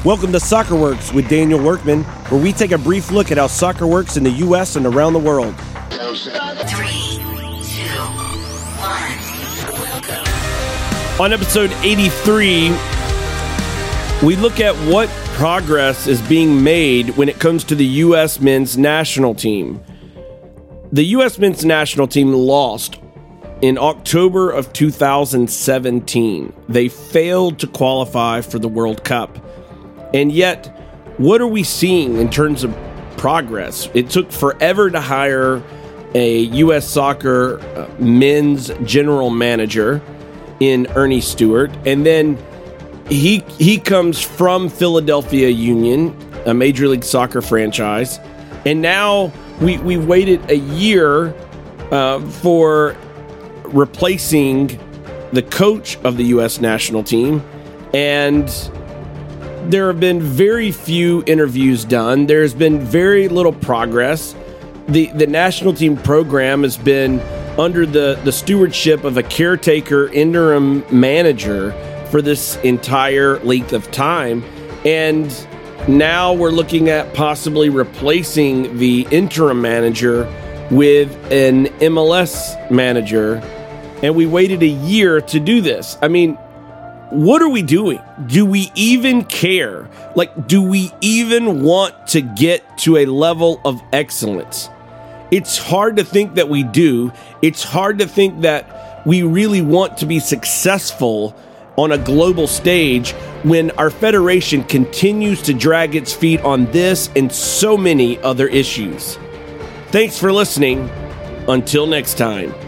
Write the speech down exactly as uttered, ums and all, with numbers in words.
Welcome to Soccer Works with Daniel Workman, where we take a brief look at how soccer works in the U S and around the world. Three, two, one. On episode eighty-three, we look at what progress is being made when it comes to the U S men's national team. The U S men's national team lost in October of two thousand seventeen. They failed to qualify for the World Cup. And yet, what are we seeing in terms of progress? It took forever to hire a U S soccer uh, men's general manager in Ernie Stewart. And then he he comes from Philadelphia Union, a Major League Soccer franchise. And now we, we waited a year uh, for replacing the coach of the U S national team. And there have been very few interviews done. There's been very little progress. The the national team program has been under the, the stewardship of a caretaker interim manager for this entire length of time. And now we're looking at possibly replacing the interim manager with an M L S manager. And we waited a year to do this. I mean, what are we doing? Do we even care? Like, do we even want to get to a level of excellence? It's hard to think that we do. It's hard to think that we really want to be successful on a global stage when our federation continues to drag its feet on this and so many other issues. Thanks for listening. Until next time.